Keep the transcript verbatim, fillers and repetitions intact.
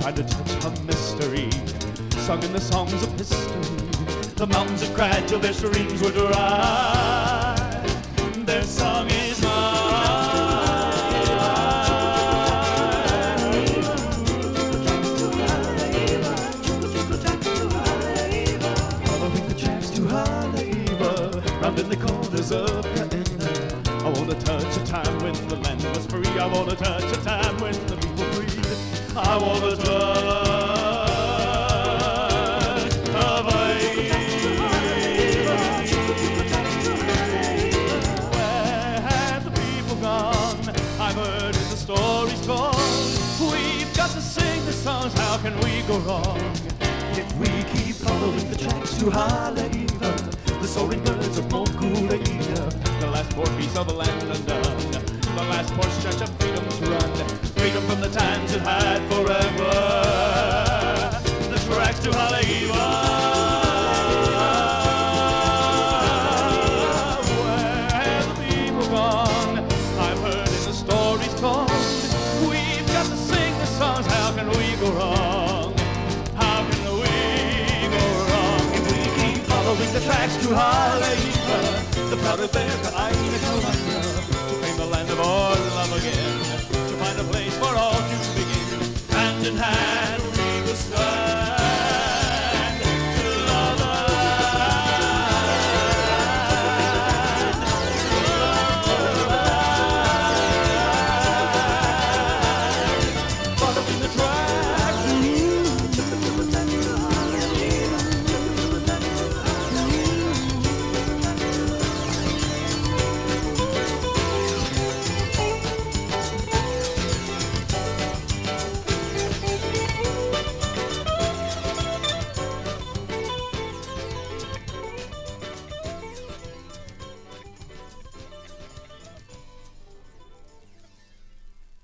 find a touch of mystery, sung in the songs of history. The mountains have cried till their streams were dry. Their song is mine. Following the tracks to Haleiwa, round in the corners of Kaena. I wanna touch a time when the land was free. I wanna touch a time when the people breathe. I wanna touch Hawaii. Where have the people gone? I've heard the stories told. We've got to sing the songs, how can we go wrong? If we keep following the tracks to Haleiwa, the soaring birds of Mokuleia, the last poor piece of the land undone, the last poor stretch of freedom's run, freedom from the times that hide forever, the tracks to Haleiwa. Where have the people gone? I've heard in the stories told. We've got to sing the songs, how can we go wrong? How can we go wrong if we keep following the tracks to Haleiwa, the proud of America, Aina Kaulana, to claim the land of our love again, to find a place for all to begin, hand in hand.